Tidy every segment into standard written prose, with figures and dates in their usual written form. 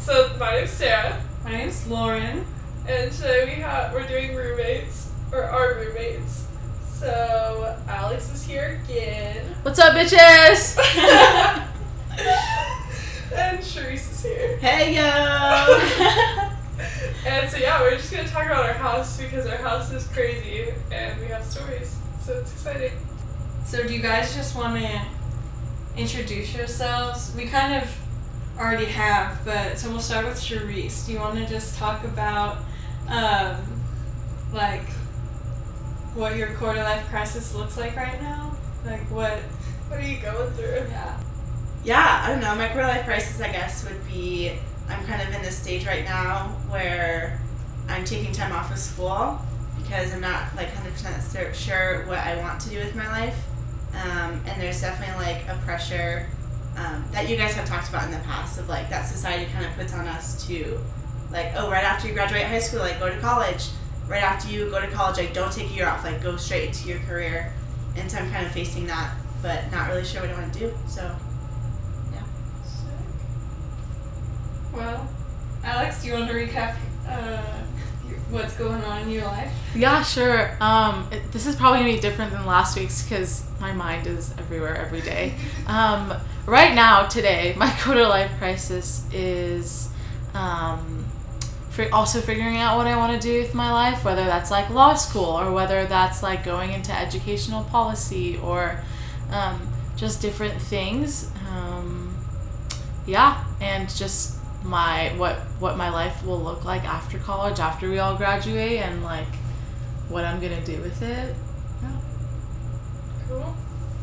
So my name's Sarah, My name's Lauren. and today we're doing roommates, or our roommates. So Alex is here again, What's up, bitches? and Charisse is here. Hey, yo! And so yeah, we're just gonna talk about our house because our house is crazy and we have stories, so it's exciting. So do you guys just want to introduce yourselves? We kind of already have, but so we'll start with Charisse. Do you want to just talk about like what your quarter life crisis looks like right now? Like what are you going through? Yeah, I don't know. My quarter life crisis, I guess, would be I'm kind of in this stage right now where I'm taking time off of school because I'm not like 100% sure what I want to do with my life. And there's definitely like a pressure that you guys have talked about in the past of like that society kind of puts on us to like, oh, right after you graduate high school, like go to college. Right after you go to college, like don't take a year off, like go straight into your career. And so I'm kind of facing that, but not really sure what I want to do. So, yeah. Well, Alex, do you want to recap what's going on in your life? Yeah, sure. This is probably going to be different than last week's because my mind is everywhere every day. Right now, today, my quarter life crisis is also figuring out what I want to do with my life, whether that's like law school or whether that's like going into educational policy or just different things. Yeah, and just what my life will look like after college, after we all graduate, and like what I'm gonna do with it. Yeah. Cool.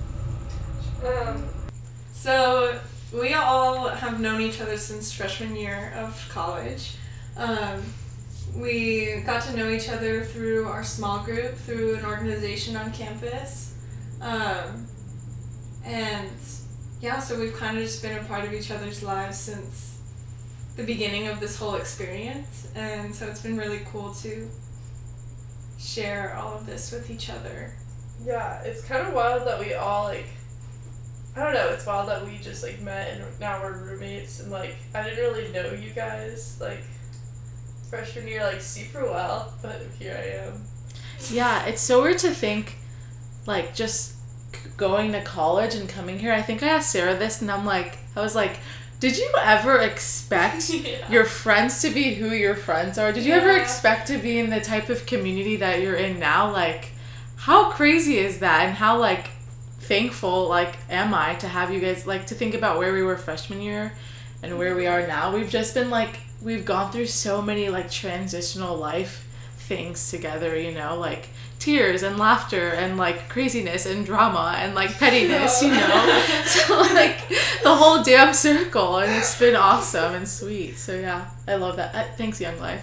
So we all have known each other since freshman year of college. We got to know each other through our small group, through an organization on campus. And yeah, so we've kind of just been a part of each other's lives since the beginning of this whole experience. And so it's been really cool to share all of this with each other. Yeah, it's kind of wild that we all like, I don't know, it's wild that we just like met and now we're roommates, and like I didn't really know you guys like freshman year like super well, but here I am. Yeah, it's so weird to think like just going to college and coming here. I think I asked Sarah this and I was like, did you ever expect your friends to be who your friends are? Did you ever expect to be in the type of community that you're in now? Like, how crazy is that? And how like thankful like am I to have you guys, like, to think about where we were freshman year and where we are now. We've just been like, we've gone through so many like transitional life things together, you know, like tears and laughter and like craziness and drama and like pettiness, you know. So like the whole damn circle, and it's been awesome and sweet. So yeah, I love that. Thanks, Young Life.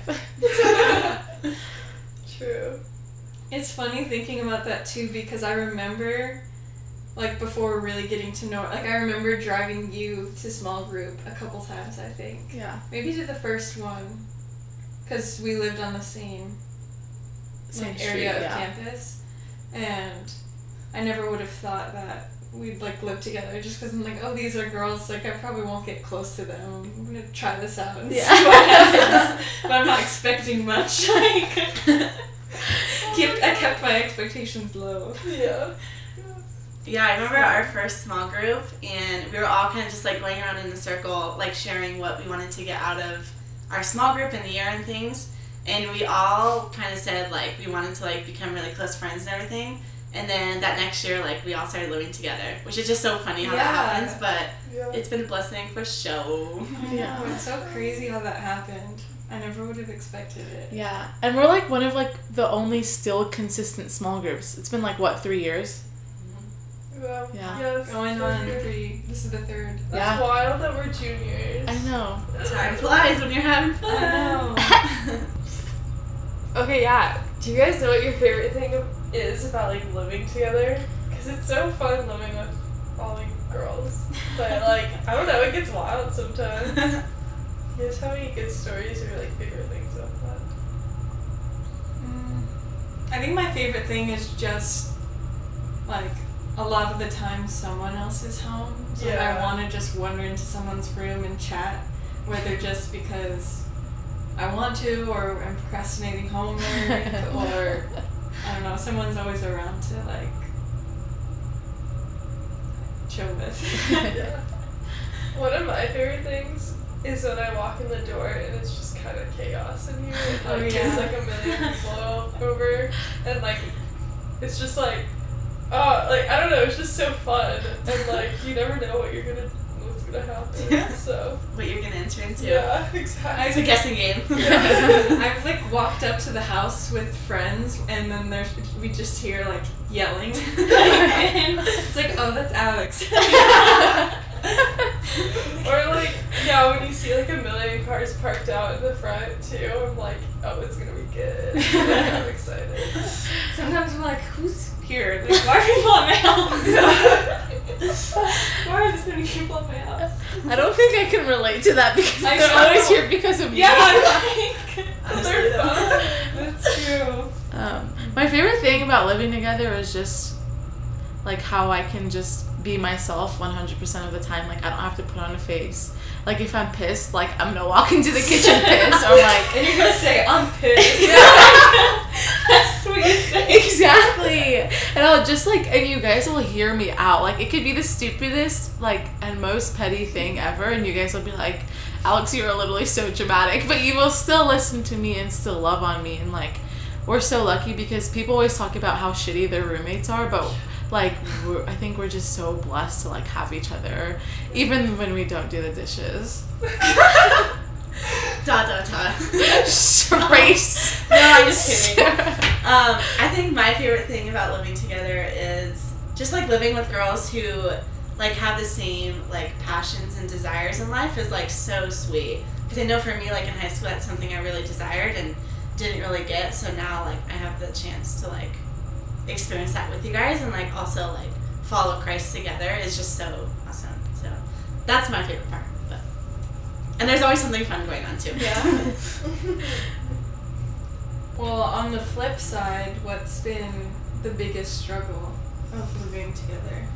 True. It's funny thinking about that too, because I remember like before really getting to know it, like I remember driving you to small group a couple times, I think. Yeah. Maybe to the first one, because we lived on the same like, area of campus, and I never would have thought that we'd like live together, just because I'm like, oh, these are girls, like I probably won't get close to them, I'm gonna try this out and see what happens. But I'm not expecting much. Like I kept my expectations low. Yeah, I remember our first small group, and we were all kind of just like going around in a circle, like sharing what we wanted to get out of our small group in the year and things. And we all kind of said like we wanted to like become really close friends and everything. And then that next year, like we all started living together, which is just so funny how that happens. But it's been a blessing for sure. Yeah, it's so crazy how that happened. I never would have expected it. Yeah, and we're like one of like the only still consistent small groups. It's been like what, 3 years? Yeah. Yes, going on 3. This is the 3rd. That's wild that we're juniors. I know. Time flies when you're having fun. I know. Okay, yeah. Do you guys know what your favorite thing is about like living together? Because it's so fun living with all the girls. But like, I don't know, it gets wild sometimes. You guys have any good stories or like favorite things about that? I think my favorite thing is just like a lot of the time someone else is home, so I want to just wander into someone's room and chat whether just because I want to, or I'm procrastinating homework, or I don't know, someone's always around to like chill with. Yeah. One of my favorite things is when I walk in the door and it's just kind of chaos in here. And, like, there's like a million people over, and like it's just like, oh, like I don't know, it's just so fun, and like you never know what's gonna happen. Yeah. So What you're gonna enter into. yeah, exactly. It's a guessing game. I've like walked up to the house with friends, and then we just hear like yelling, and it's like, oh, that's Alex. Or like, yeah, when you see like a million cars parked out in the front too, I'm like, oh, it's gonna be good. I'm excited. Sometimes I'm like, who's here? Like, why are people at my house? Why are this many people at my house? I don't think I can relate to that because I they're know. always here because of me. Yeah, I'm like, Honestly, They're though. fun. that's true. My favorite thing about living together is just like how I can just be myself 100% of the time. Like I don't have to put on a face. Like if I'm pissed, like I'm gonna walk into the kitchen pissed, or like And you're gonna say, I'm pissed. That's what you say. exactly. And I'll just like, and you guys will hear me out. Like it could be the stupidest, like, and most petty thing ever, and you guys will be like, Alex, you're literally so dramatic, but you will still listen to me and still love on me. And like, we're so lucky because people always talk about how shitty their roommates are, but like I think we're just so blessed to like have each other, even when we don't do the dishes. Dot. Race. No, I'm just kidding. I think my favorite thing about living together is just like living with girls who like have the same like passions and desires in life is like so sweet. Because I know for me, like in high school, that's something I really desired and didn't really get. So now like I have the chance to like experience that with you guys, and like also like follow Christ together is just so awesome. So that's my favorite part. But and there's always something fun going on too. Yeah. Well, on the flip side, what's been the biggest struggle of living together?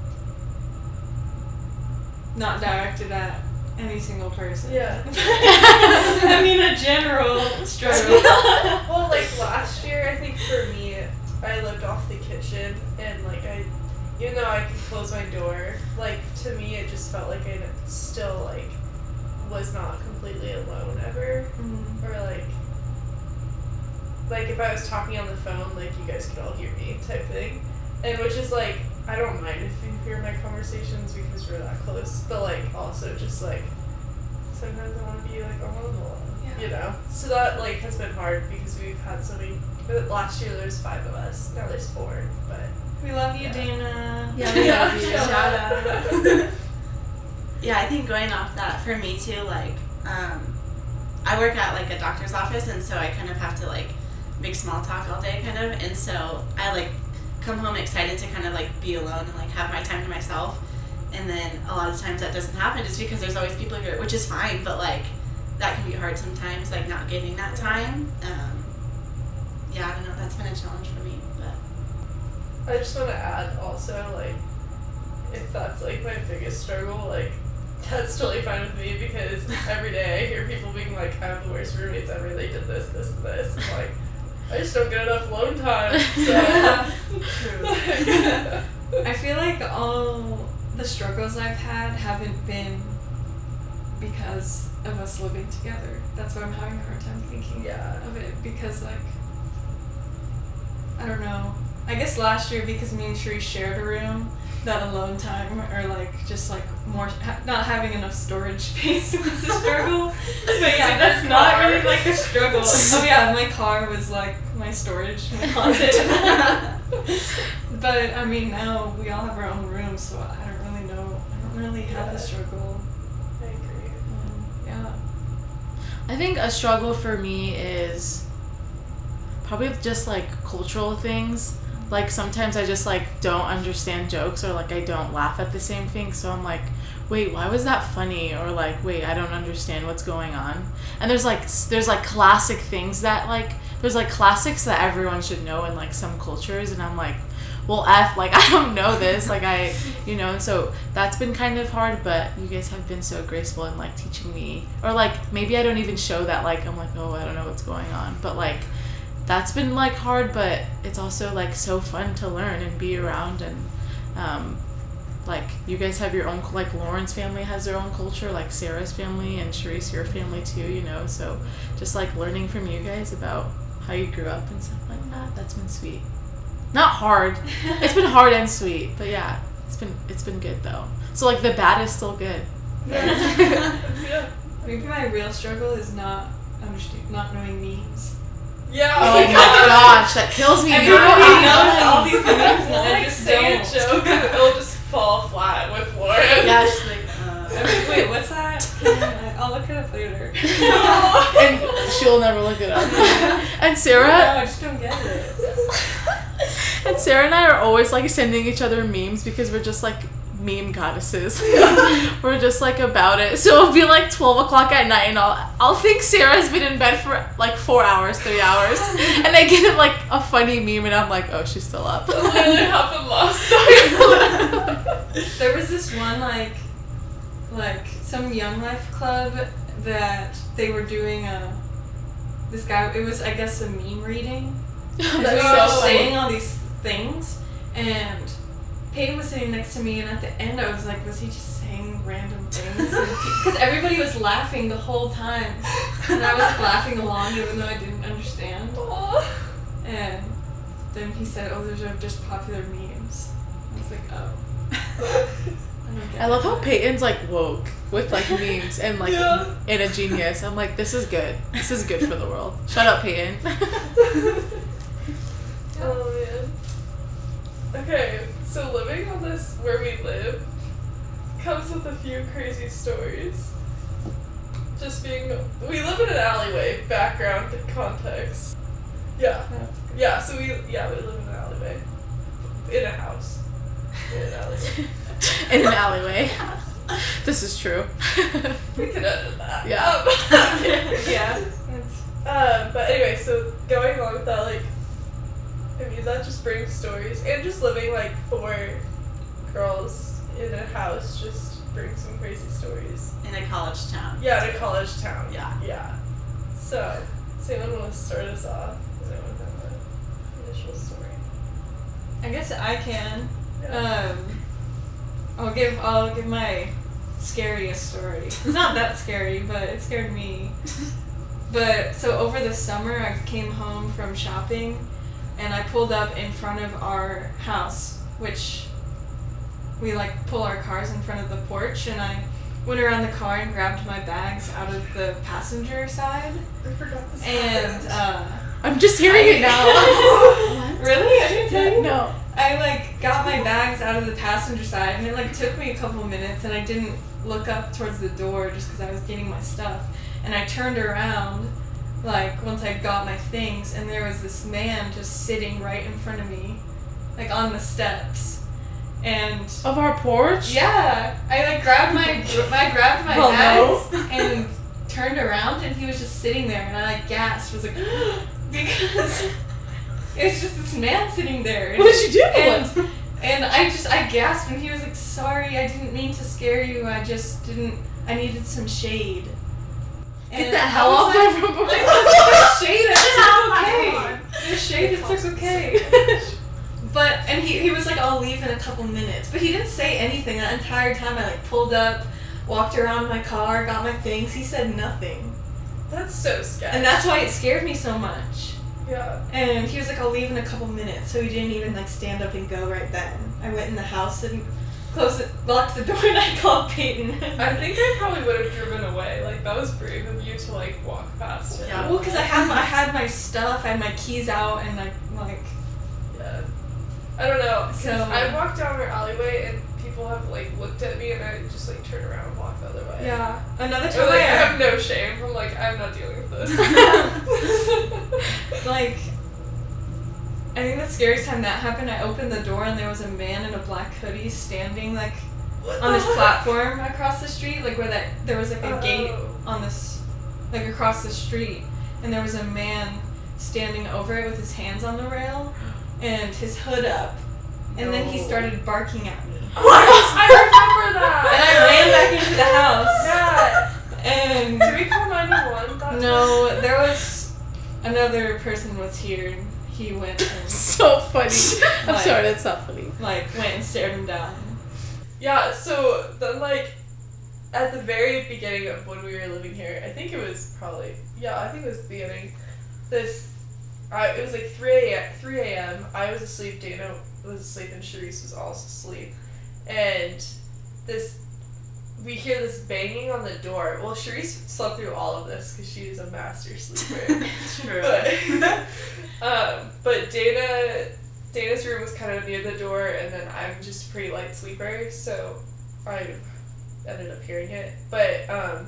Not directed at any single person. Yeah. I mean, a general struggle. Well, like last year, I think for me, I lived off the kitchen, and like even though I could close my door, like to me it just felt like I still like was not completely alone ever, Mm-hmm. or like if I was talking on the phone, like you guys could all hear me type thing, and which is like I don't mind if you hear my conversations because we're that close, but like also just like sometimes I want to be like alone, Yeah. you know. So that like has been hard because we've had so many. Last year there was 5 of us. Now there's 4, but We love you, Yeah. Dana. Yeah, we love you. Shout Shout out. out. Yeah, I think going off that for me too, like, I work at like a doctor's office, and so I kind of have to like make small talk all day, kind of, and so I like come home excited to kind of like be alone and like have my time to myself, and then a lot of times that doesn't happen just because there's always people here, which is fine, but like that can be hard sometimes, like not getting that time. Yeah, I don't know, that's been a challenge for me, but. I just want to add also, like, if that's like my biggest struggle, like, that's totally fine with me because every day I hear people being like, I have the worst roommates ever, they did this, this, and this. I'm like, I just don't get enough alone time. So. I feel like all the struggles I've had haven't been because of us living together. That's why I'm having a hard time thinking Yeah. of it, because like, I don't know. I guess last year because me and Sheree shared a room, that alone time or like just like more not having enough storage space was a struggle. But yeah, that's not really like a struggle. Oh yeah, my car was like my storage, my closet. But I mean now we all have our own rooms, so I don't really know. I don't really have a struggle. I agree. Yeah. I think a struggle for me is probably just like cultural things. Like sometimes I just like don't understand jokes, or like I don't laugh at the same thing, so I'm like, wait, why was that funny? Or like, wait, I don't understand what's going on. And there's like classic things that like there's like classics that everyone should know in like some cultures, and I'm like, well, like, I don't know this. Like, and so that's been kind of hard, but you guys have been so graceful in, like, teaching me. Or, like, maybe I don't even show that, like, I'm like, oh, I don't know what's going on. But, like, that's been, like, hard, but it's also, like, so fun to learn and be around. And, like, you guys have your own, like, Lauren's family has their own culture, like, Sarah's family, and Charisse, your family, too, So just, like, learning from you guys about how you grew up and stuff like that, that's been sweet. Not hard. It's been hard and sweet, but yeah, it's been good though. So like the bad is still good. Yeah. Maybe my real struggle is not knowing memes. Yeah. Oh my gosh, that kills me. Everybody knows all these memes, and I Like, just say a don't. joke and it'll just fall flat with Lauren. Yeah, she's like, Wait, what's that? I'll look it up later. And she'll never look it up. And No, Sarah I just don't get it. and Sarah and I are always like sending each other memes because we're just like meme goddesses. We're just like about it. So it'll be like 12 o'clock at night and I'll think Sarah's been in bed for like 4 hours, 3 hours, and I get like a funny meme and I'm like, oh, she's still up. That literally happened last night. There was this one like some Young Life club that they were doing this guy, it was I guess a meme reading. And That's we were just so saying all these things, and Peyton was sitting next to me, and at the end I was like, was he just saying random things? Because everybody was laughing the whole time, and I was laughing along even though I didn't understand. And then he said, oh, those are just popular memes. I was like, oh. I love how Peyton's like woke with like memes and like and a genius. I'm like, this is good. This is good for the world. Shut up, Peyton. Oh man. Okay, so living on this where we live comes with a few crazy stories. Just being, we live in an alleyway, background context. Yeah. Yeah, so we live in an alleyway. In a house. In an alleyway. In an alleyway. This is true. We could edit that. Yeah. Yeah. But anyway, so going along with that, like, I mean, that just brings stories. And just living, like, 4 girls in a house just brings some crazy stories. in a college town. Yeah, in a college town. Yeah. Yeah. So, does anyone want to start us off? Does anyone have an initial story? I guess I can. Yeah. I'll give my scariest story. It's not that scary, but it scared me. But so over the summer, I came home from shopping, and I pulled up in front of our house, which we like pull our cars in front of the porch, and I went around the car and grabbed my bags out of the passenger side, I forgot this. and I'm just hearing it now. really, I didn't tell you. No. I like got my bags out of the passenger side, and it like took me a couple minutes, and I didn't look up towards the door just because I was getting my stuff. And I turned around, like once I got my things, and there was this man just sitting right in front of me, like on the steps. And Of our porch? yeah, I like grabbed my Oh, bags and turned around, and he was just sitting there, and I like gasped, was like, because it's just this man sitting there. And, What did you do? and I gasped, and he was like, sorry, I didn't mean to scare you, I needed some shade. Get And the I hell was off like, my front porch. There's shade, it's okay. God. There's shade, it's okay. But, and he was like, I'll leave in a couple minutes. But he didn't say anything that entire time. I like pulled up, walked around my car, got my things. He said nothing. That's so scary. And that's why it scared me so much. Yeah. And he was like, I'll leave in a couple minutes. So he didn't even like stand up and go right then. I went in the house and locked the door, and I called Peyton. I think I probably would have driven away. Like, that was brave of you to, like, walk past him. Yeah. Well, because I had my stuff, I had my keys out, and like Yeah. I don't know. So- I walked down our alleyway and people have like looked at me and I just like turned around and walked the other way. yeah. Another Or time like I have no shame. I'm like, I'm not dealing with this. like I think the scariest time that happened, I opened the door and there was a man in a black hoodie standing like on this platform across the street, like where there was like a gate on this, like across the street, and there was a man standing over it with his hands on the rail and his hood up, and then he started barking at me. What? I remember that. And I ran back into the house. Yeah. And did we call 911? No, there was another person was here, and he went and So funny. I'm Like- sorry, that's not funny. went and stared him down. Yeah, so then at the very beginning of when we were living here, I think it was probably, I think it was the beginning, it was like 3 a.m. I was asleep, Dana was asleep, and Charisse was also asleep. And we hear this banging on the door. Well, Charisse slept through all of this because she is a master sleeper. True. But Dana's room was kind of near the door, and then I'm just a pretty light sleeper, so I ended up hearing it. But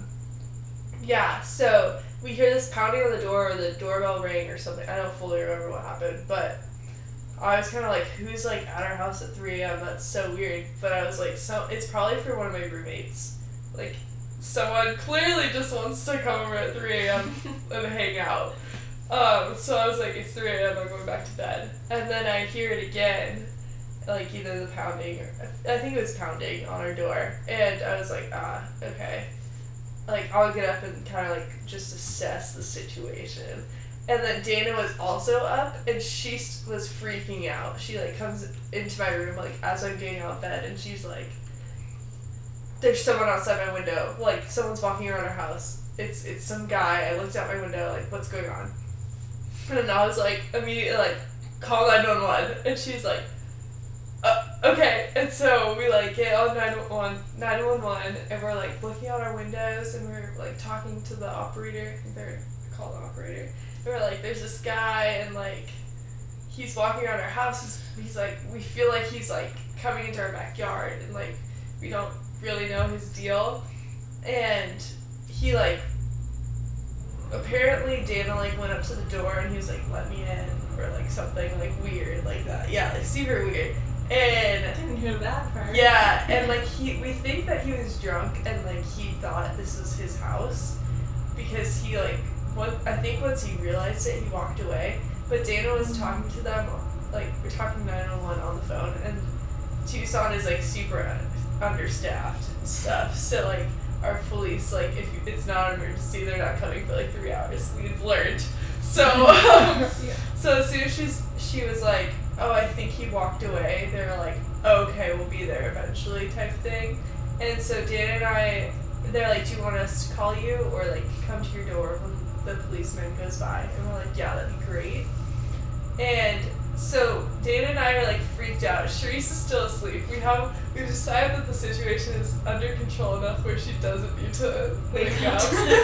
so we hear this pounding on the door, or the doorbell rang or something. I don't fully remember what happened, but I was kind of like, who's at our house at 3 a.m.? That's so weird. But I was like, it's probably for one of my roommates. Someone clearly just wants to come over at 3 a.m. and hang out. So I was like, it's 3 a.m., I'm going back to bed. And then I hear it again, either the pounding, or I think it was pounding on our door. And I was like, okay. I'll get up and kind of just assess the situation. And then Dana was also up, and she was freaking out. She comes into my room as I'm getting out of bed, and she's like, there's someone outside my window. Someone's walking around our house. It's some guy. I looked out my window, what's going on? And then I was immediately call 911, and she's like, okay. And so we get on 911, and we're looking out our windows, and we're talking to the operator. I think they're called the operator. And we're there's this guy, and he's walking around our house. He's we feel he's coming into our backyard, and we don't really know his deal. And he apparently Dana went up to the door, and he was let me in, or something weird that. Yeah, super weird. And I didn't hear that part. yeah, and we think that he was drunk, and he thought this was his house, because he I think once he realized it, he walked away. But Dana was talking to them, we're talking 911 on the phone, and Tucson is super understaffed and stuff. So our police, if it's not an emergency, they're not coming for 3 hours. We've learned. So so as soon as she was oh, I think he walked away, they were okay, we'll be there eventually type thing. And so Dana and I, they're do you want us to call you, or come to your door when the policeman goes by? And we're yeah, that'd be great. And so Dana and I are freaked out. Charisse is still asleep. We've decided that the situation is under control enough where she doesn't need to wake up.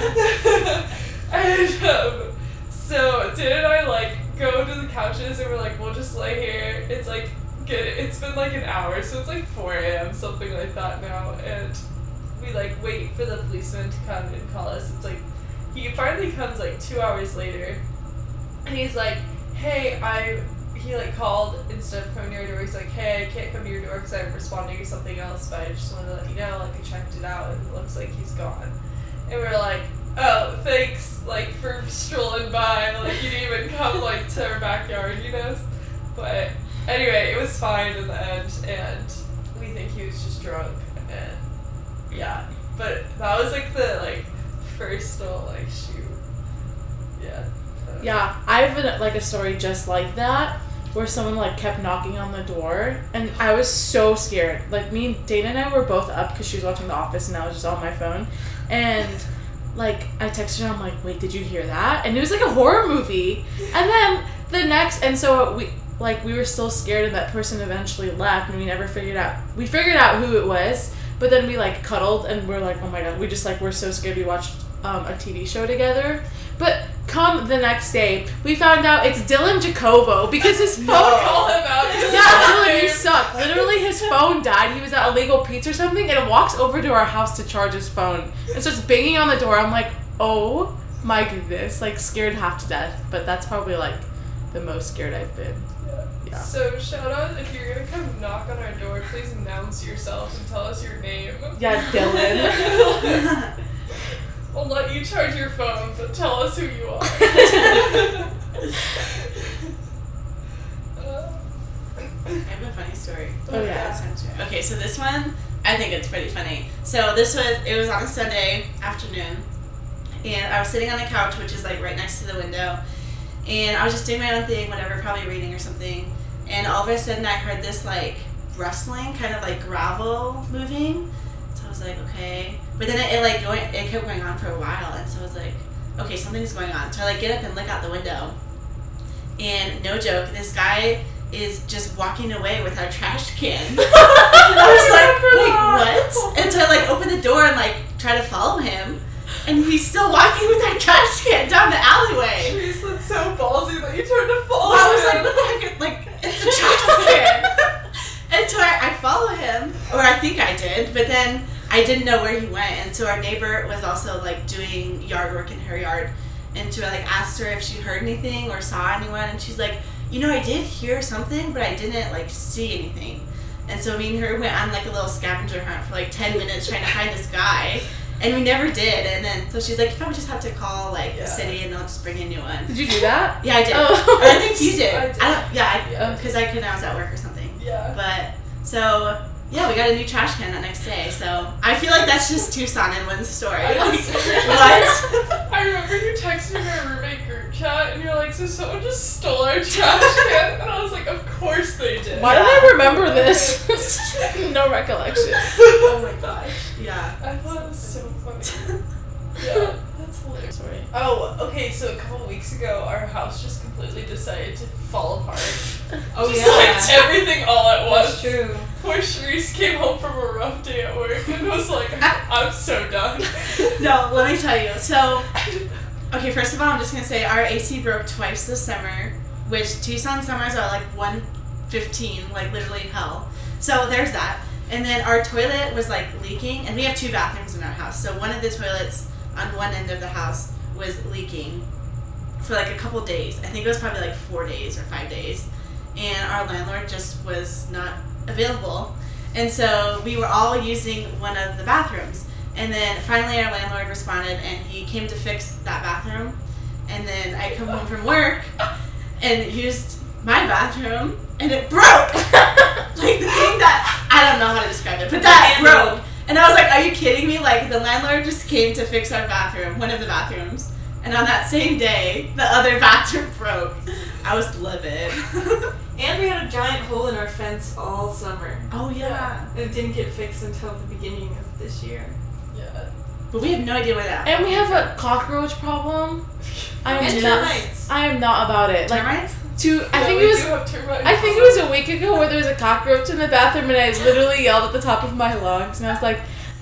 And so Dana and I go to the couches, and we're we'll just lay here. It's it's been an hour, so it's 4 a.m., something like that now. And we wait for the policeman to come and call us. It's he finally comes 2 hours later, and he's hey, he called, instead of coming to your door, he's hey, I can't come to your door because I'm responding to something else, but I just wanted to let you know, I checked it out, and it looks like he's gone. And we're oh, thanks, for strolling by, you didn't even come, to our backyard, But anyway, it was fine in the end, and we think he was just drunk, and yeah. But that was, the, first little, shoot. Yeah. Yeah, I have a story just like that, where someone kept knocking on the door, and I was so scared. Me and Dana and I were both up because she was watching The Office, and I was just on my phone, and I texted her, I'm wait, did you hear that? And it was a horror movie. And then so we were still scared, and that person eventually left, and we figured out who it was, but then we cuddled, and we're oh my god, we just we're so scared. We watched a TV show together. But come the next day, we found out it's Dylan Jacobo, because his phone... Call him out. Yeah, Dylan, you suck. Literally, his phone died. He was at Illegal Pizza or something, and walks over to our house to charge his phone. And starts banging on the door. I'm oh my goodness. Scared half to death. But that's probably, the most scared I've been. Yeah. So, shout out, if you're gonna come knock on our door, please announce yourself and tell us your name. Yeah, Dylan. We'll let you charge your phone, but tell us who you are. I have a funny story? Oh, yeah. That sounds right. Okay, so this one, I think it's pretty funny. So it was on a Sunday afternoon, and I was sitting on the couch, which is like right next to the window, and I was just doing my own thing, whatever, probably reading or something, and all of a sudden I heard this like rustling, kind of like gravel moving. So I was like, okay, but then it kept going on for a while, and so I was like, okay, something's going on. So I like get up and look out the window, and no joke, this guy is just walking away with our trash can. And I was like, what? And so I like open the door and like try to follow him, and he's still walking with our trash can down the alleyway. Jeez, that's so ballsy that you turned to follow I was him. like, what the heck? Like, it's a trash can. And so I follow him, or I think I did, but then I didn't know where he went, and so our neighbor was also like doing yard work in her yard, and so I like asked her if she heard anything or saw anyone, and she's like, you know, I did hear something, but I didn't like see anything. And so me and her went on like a little scavenger hunt for like 10 minutes trying to find this guy, and we never did. And then so she's like, you probably just have to call like the city and they'll just bring a new one. Did you do that? Yeah, I did. Oh. Or I think you did. I did. Because I was at work or something. Yeah. But so yeah, we got a new trash can that next day. So I feel like that's just Tucson in one story. Like, what? I remember you texted me our roommate group chat, and you're like, so someone just stole our trash can, and I was like, of course they did. Why did I remember this? No recollection. Oh my gosh. Yeah. I thought it was so funny. Yeah, that's hilarious. Sorry. Oh, okay, so a couple weeks ago, our house just completely decided to fall apart. Oh, Just yeah. like everything all at once. That's true. Poor Sharice came home from a rough day at work and was like, I'm so done. No, let me tell you. So, okay, first of all, I'm just going to say our AC broke twice this summer, which Tucson summers are like 115, like literally hell. So there's that. And then our toilet was like leaking, and we have 2 bathrooms in our house. So one of the toilets on one end of the house was leaking for like a couple days. I think it was probably like 4 days or 5 days. And our landlord just was not available. And so we were all using one of the bathrooms. And then finally our landlord responded, and he came to fix that bathroom. And then I come home from work and used my bathroom, and it broke. Like the thing that, I don't know how to describe it, but that broke. And I was like, are you kidding me? Like the landlord just came to fix our bathroom, one of the bathrooms. And on that same day, the other bathroom broke. I was livid. And we had a giant hole in our fence all summer. Oh yeah. It didn't get fixed until the beginning of this year. Yeah. But we have no idea where that. And we have a cockroach problem. And termites. I am not about it. Like Termites? I think it was a week ago where there was a cockroach in the bathroom, and I literally yelled at the top of my lungs, and I was like,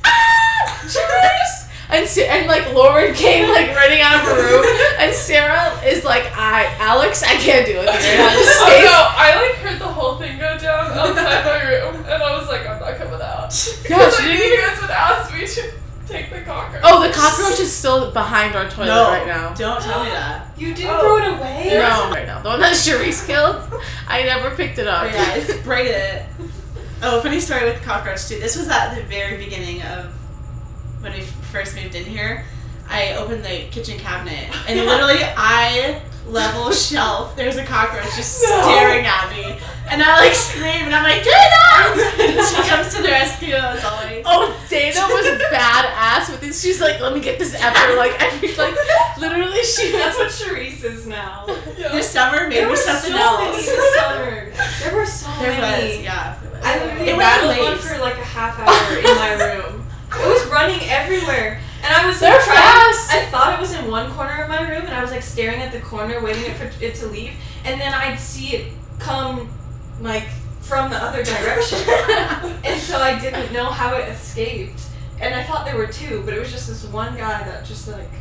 ah, Sharice! And like Lauren came like running out of the room, and Sarah is like, Alex, I can't do it. Oh no, I like heard the whole thing go down outside my room, and I was like, I'm not coming out. Yeah, I knew you guys would ask me to take the cockroach. Oh, the cockroach is still behind our toilet right now. Don't tell me that. You didn't throw it away? No, right now. The one that Sharice killed, I never picked it up. Oh yeah, I sprayed it. Oh, funny story with cockroach too. This was at the very beginning of when we first moved in here. I opened the kitchen cabinet, and literally eye-level shelf, there's a cockroach just staring at me. And I like scream, and I'm like, Dana! And she comes to the rescue as always. Oh, Dana was badass with this. She's like, let me get this effort. Like, literally she That's was. what Sharice is now. Yeah. This summer, maybe There were something so else. many this summer. There were so There many. was, yeah. There was. I literally It rattled went one waves. for like a half hour in my room. It was running everywhere. And I was They're like, fast. I thought it was in one corner of my room, and I was like staring at the corner waiting for it to leave, and then I'd see it come like from the other direction. And so I didn't know how it escaped. And I thought there were 2, but it was just this one guy that just like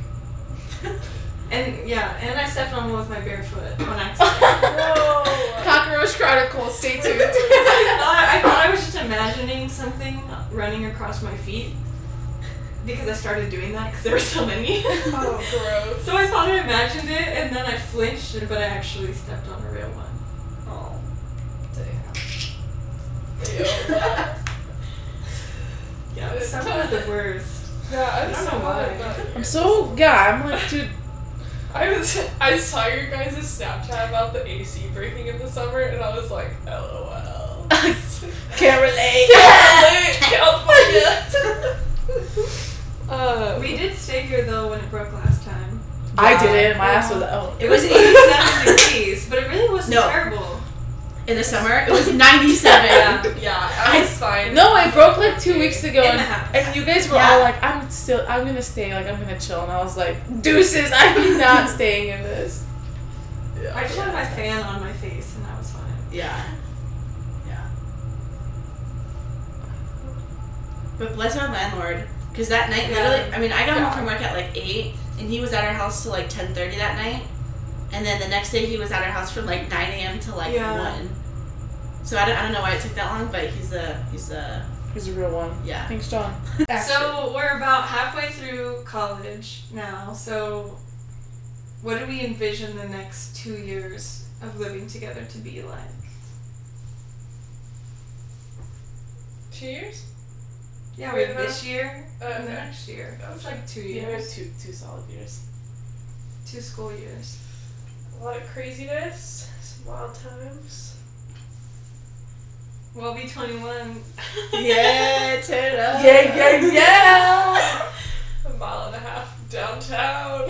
and I stepped on one with my bare foot on accident. Whoa. Cockroach Chronicles, stay tuned. I thought I was just imagining something running across my feet because I started doing that because there were so many. Oh, gross. So I thought I imagined it, and then I flinched, but I actually stepped on a real one. Oh. Yeah, summer was the worst. Yeah, I'm I don't so know why. mad about it. I'm like, dude. I saw your guys' Snapchat about the AC breaking in the summer, and I was like, LOL. Can't relate. California. We did stay here though when it broke last time. I didn't. My ass was It was 87 degrees, but it really wasn't terrible. In the summer, it was 97. Yeah, I was fine. No, it broke like 2 weeks ago, In the house. and you guys were all like, I'm gonna stay, like, I'm gonna chill, and I was like, deuces, I'm not staying in this. Yeah. I just had my fan on my face, and that was fine. Yeah. But bless our landlord, because that night, literally, I mean, I got home from work at like 8, and he was at our house till like 10:30 that night, and then the next day he was at our house from like 9 a.m. to like 1. So I don't know why it took that long, but he's a real one. Yeah. Thanks, John. So we're about halfway through college now. So what do we envision the next 2 years of living together to be like? 2 years? Yeah, we have this year and the Okay. next year. That's like 2 Yeah, we have years. two solid years. 2 school years. A lot of craziness, some wild times. We'll be 21. Yeah, turn it up. Yeah. A mile and a half downtown.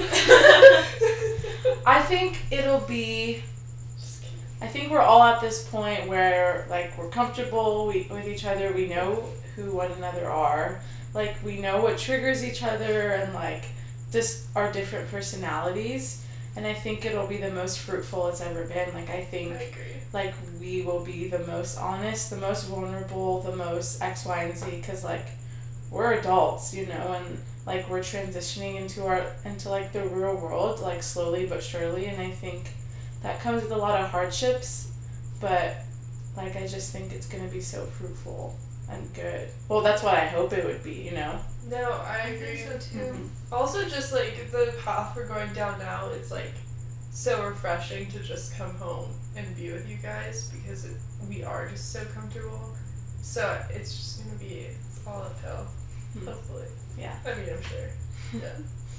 I think it'll be. Just kidding. I think we're all at this point where, like, we're comfortable with each other. We know who one another are. Like, we know what triggers each other and, like, just our different personalities. And I think it'll be the most fruitful it's ever been. Like, I think, I agree. like, we will be the most honest, the most vulnerable, the most X, Y, and Z. Because, like, we're adults, you know, and, like, we're transitioning into like, the real world, like, slowly but surely. And I think that comes with a lot of hardships, but, like, I just think it's going to be so fruitful and good. Well, that's what I hope it would be, you know? No, I agree. so too. Mhm. Also, just like the path we're going down now, it's like so refreshing to just come home and be with you guys because we are just so comfortable. So it's just gonna be it's all uphill, hopefully. Yeah. I mean, I'm sure. Yeah.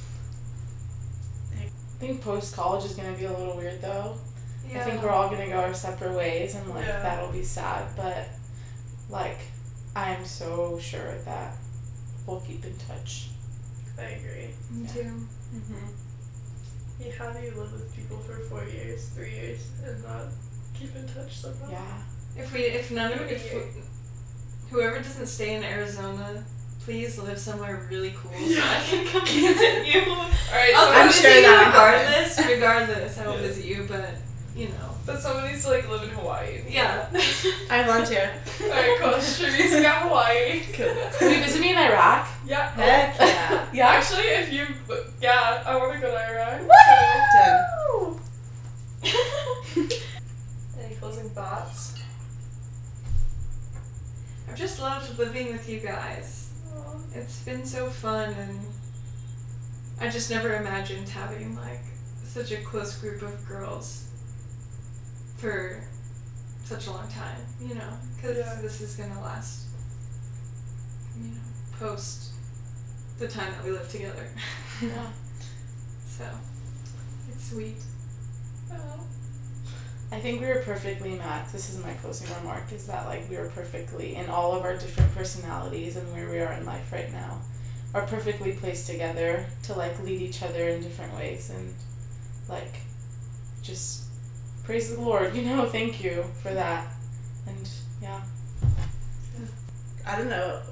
I think post-college is going to be a little weird, though. Yeah. I think we're all going to go our separate ways, and, like, Yeah. that'll be sad, but, like, I am so sure that we'll keep in touch. I agree. Me Yeah. too. Mm-hmm. Yeah, how do you live with people for 4 years, 3 years, and not keep in touch somehow? Yeah. Whoever doesn't stay in Arizona, please live somewhere really cool so I can come visit you. Alright, I'll so come I'm visit sure you that regardless, I will Yeah. visit you, but, you know. but someone needs to like live in Hawaii. Yeah. I volunteer. Alright, cool. Sharice, we got Hawaii. Will you visit me in Iraq? Yeah. Heck yeah. Yeah. Actually, if you, I want to go to Iraq. Done. Any closing thoughts? I've just loved living with you guys. It's been so fun, and I just never imagined having like such a close group of girls for such a long time, you know, because this is gonna last, you know, post the time that we live together. Yeah. So, it's sweet. Oh. I think we were perfectly matched. This is my closing remark, is that, like, we were perfectly, in all of our different personalities and where we are in life right now, are perfectly placed together to, like, lead each other in different ways and, like, just praise the Lord, you know, thank you for that. And, yeah. I don't know.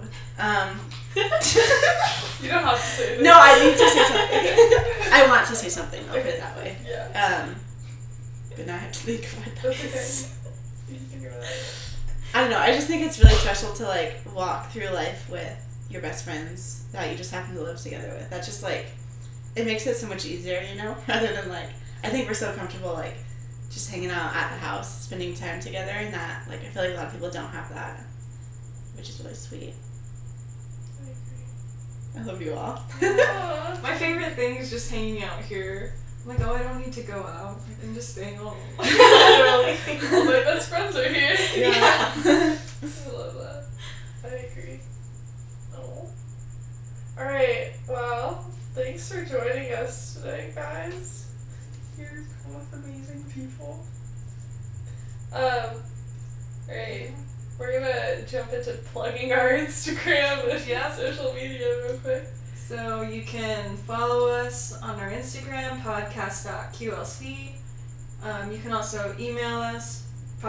You don't have to say this. No, I need to say something. I want to say something. I'll put it that way. Yeah. But now I have to think about That's this. okay. You can figure it out. I don't know. I just think it's really special to like walk through life with your best friends that you just happen to live together with. That just like it makes it so much easier, you know. Rather than like I think we're so comfortable like just hanging out at the house, spending time together, and that like I feel like a lot of people don't have that, which is really sweet. I agree. I love you all. Aw. My favorite thing is just hanging out here. I'm like, oh, I don't need to go out. I can just stay home. Literally. All my best friends are here. Yeah. I love that. I agree. Oh. Alright, well, thanks for joining us today, guys. You're both amazing people. Alright. we're gonna jump into plugging our Instagram and social media real quick. So you can follow us on our Instagram, podcast.qlc. You can also email us,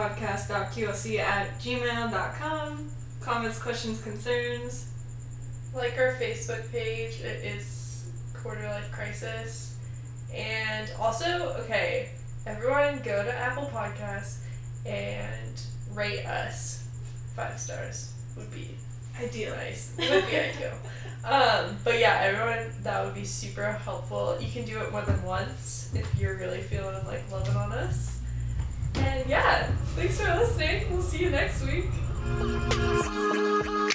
podcast.qlc@gmail.com. Comments, questions, concerns. Like our Facebook page, it is Quarter Life Crisis. And also, okay, everyone go to Apple Podcasts and rate us 5 stars. Would be Ideal. Nice. Would be ideal. But yeah, everyone, that would be super helpful. You can do it more than once if you're really feeling like loving on us. And yeah, thanks for listening. We'll see you next week.